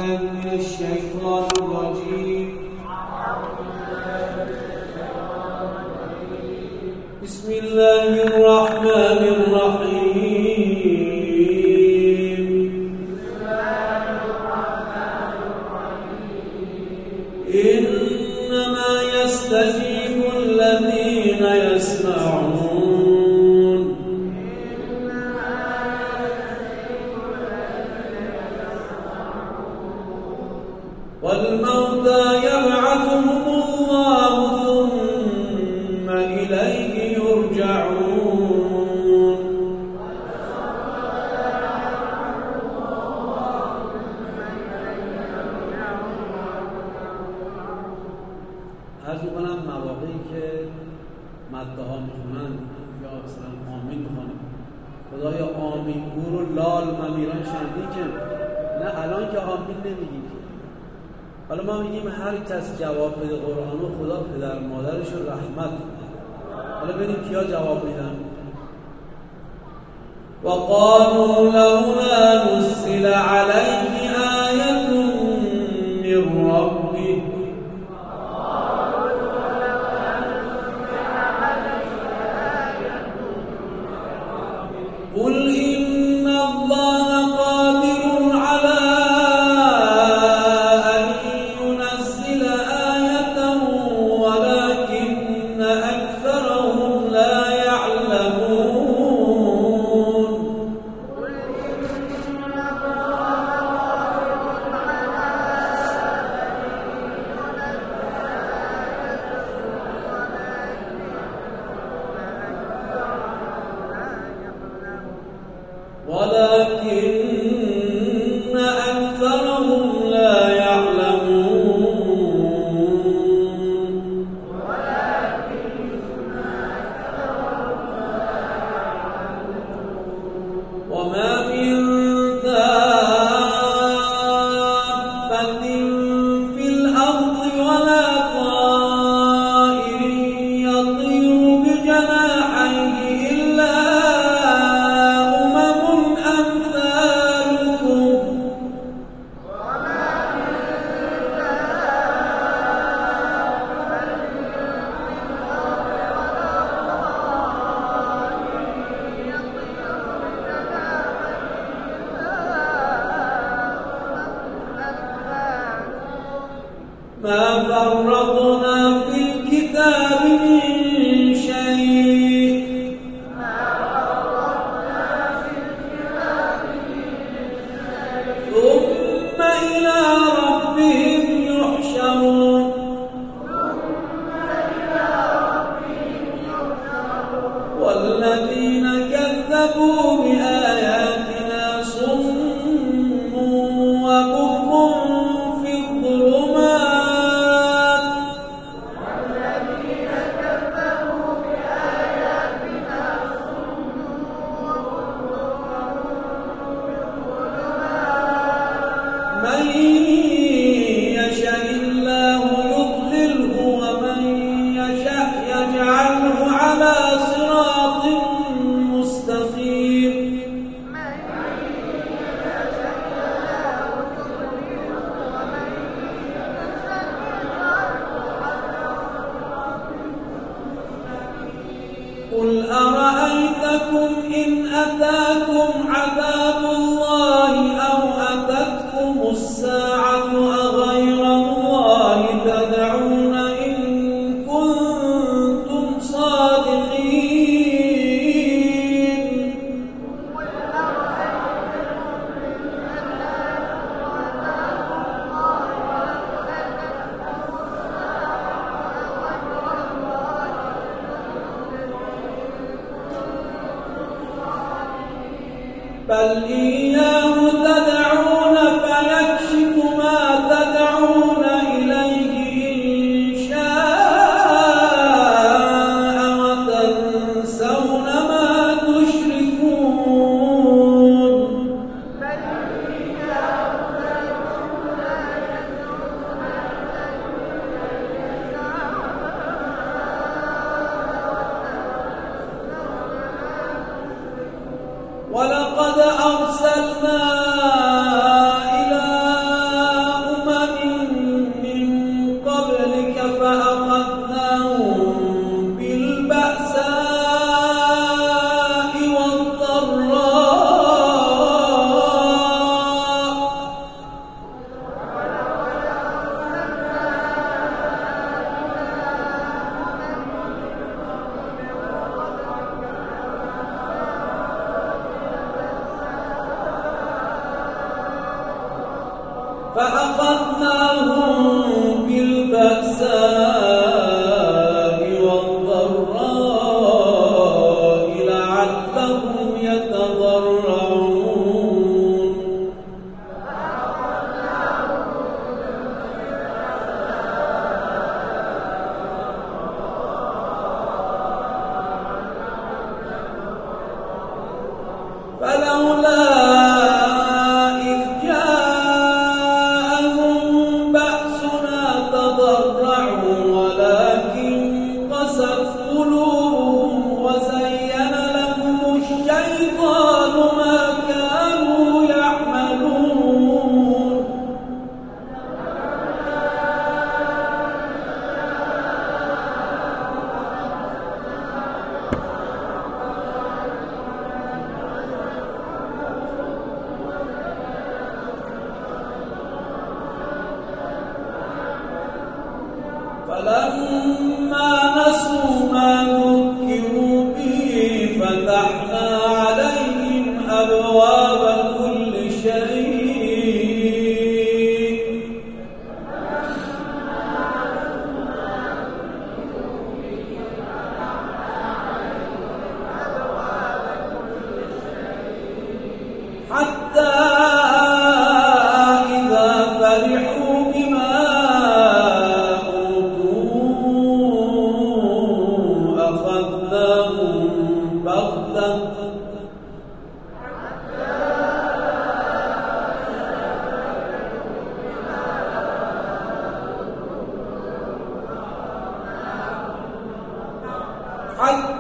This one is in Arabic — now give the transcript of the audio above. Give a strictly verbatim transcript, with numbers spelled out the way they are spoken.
بالله من الشيطان الرجيم. بسم الله الرحمن الرحيم. إنما يستجيب الذين يسمعون والموتى يبعثهم الله ثم إليه يرجعون. عرض می‌کنم مواقعی که مدده ها میخونن یا مثلا آمین میخونن، خدایا آمین گو رو لال ممیران شنیدی که نه الان که آمین نمیگیم، حالا ما میگیم هر کس جواب بده قرآن رو خدا پدر مادرش رو رحمت کنه. حالا ببینیم کیا جواب میدن. وقالوا لولا نزل عليه آية من ربه قل إن الله قادر على أن ينزل آية ولكن أكثرهم لا يعلمون. ولكن أكثرهم لا يعلمون. وما من دابة في الأرض ولا طائر يطير بجناحيه إلا ما فرطنا في الكتاب من شيء ثم إلى ربهم يحشرون. والذين كذبوا بآياتنا صم وبكم في الظلمات. من يشاء الله يضلله ومن يشاء يجعله على صراط مستقيم. قل أرأيتكم إن أتاكم عذاب الله أو أتتكم الساعة أغير الله تدعون إن كنتم صادقين. بل إياه تدعون فيكشف ما تدعون إليه إن شاء وتنسون ما تشركون. ولقد أرسلنا فأخذناهم بالبأساء والضراء لعلهم يتضرعون فلولا إذ جاءهم بأسنا تضرعوا ولكن قست قلوبهم وزين لهم الشيطان ما كانوا يعملون فلما نسوا ما ذكروا به فتحنا عليهم أبواب كل شيء حتى إذا فرحوا بما أخذناهم بغتة حتى